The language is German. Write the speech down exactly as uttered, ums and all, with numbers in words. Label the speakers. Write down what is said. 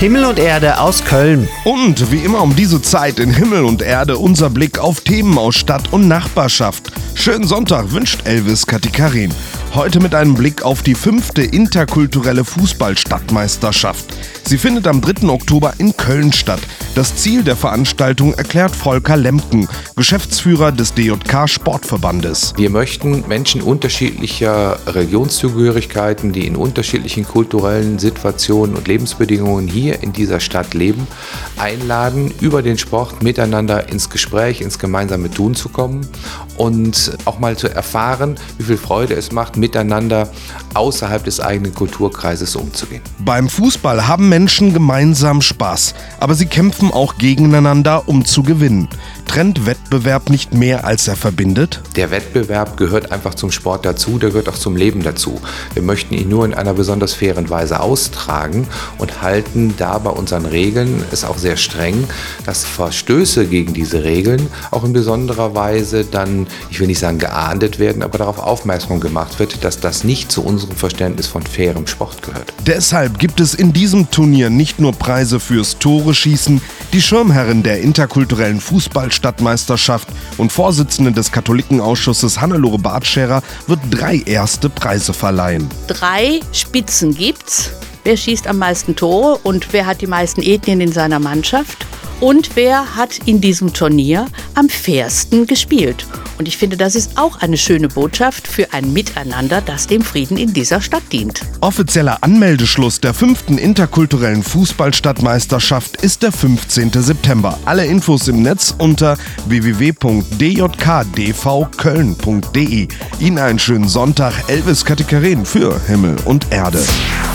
Speaker 1: Himmel und Erde aus Köln.
Speaker 2: Und wie immer um diese Zeit in Himmel und Erde unser Blick auf Themen aus Stadt und Nachbarschaft. Schönen Sonntag wünscht Elvis Katikarin. Heute mit einem Blick auf die fünfte interkulturelle Fußball-Stadtmeisterschaft. Sie findet am dritten Oktober in Köln statt. Das Ziel der Veranstaltung erklärt Volker Lemken, Geschäftsführer des D J K-Sportverbandes.
Speaker 3: Wir möchten Menschen unterschiedlicher Religionszugehörigkeiten, die in unterschiedlichen kulturellen Situationen und Lebensbedingungen hier in dieser Stadt leben, einladen, über den Sport miteinander ins Gespräch, ins gemeinsame Tun zu kommen und auch mal zu erfahren, wie viel Freude es macht, miteinander außerhalb des eigenen Kulturkreises umzugehen.
Speaker 2: Beim Fußball haben Menschen gemeinsam Spaß, aber sie kämpfen auch gegeneinander, um zu gewinnen. Trennt Wettbewerb nicht mehr, als er verbindet?
Speaker 3: Der Wettbewerb gehört einfach zum Sport dazu, der gehört auch zum Leben dazu. Wir möchten ihn nur in einer besonders fairen Weise austragen und halten da bei unseren Regeln es auch sehr streng, dass Verstöße gegen diese Regeln auch in besonderer Weise dann, ich will nicht sagen geahndet werden, aber darauf aufmerksam gemacht wird, dass das nicht zu unserem Verständnis von fairem Sport gehört.
Speaker 2: Deshalb gibt es in diesem Turnier nicht nur Preise fürs Tore-Schießen. Die Schirmherrin der interkulturellen Fußball-Stadtmeisterschaft und Vorsitzende des Katholikenausschusses Hannelore Bartscherer wird drei erste Preise verleihen.
Speaker 4: Drei Spitzen gibt's. Wer schießt am meisten Tore und wer hat die meisten Ethnien in seiner Mannschaft? Und wer hat in diesem Turnier am fairsten gespielt? Und ich finde, das ist auch eine schöne Botschaft für ein Miteinander, das dem Frieden in dieser Stadt dient.
Speaker 2: Offizieller Anmeldeschluss der fünften interkulturellen Fußball-Stadtmeisterschaft ist der fünfzehnten September. Alle Infos im Netz unter w w w punkt d j k d v köln punkt d e. Ihnen einen schönen Sonntag, Elvis Katikarin für Himmel und Erde.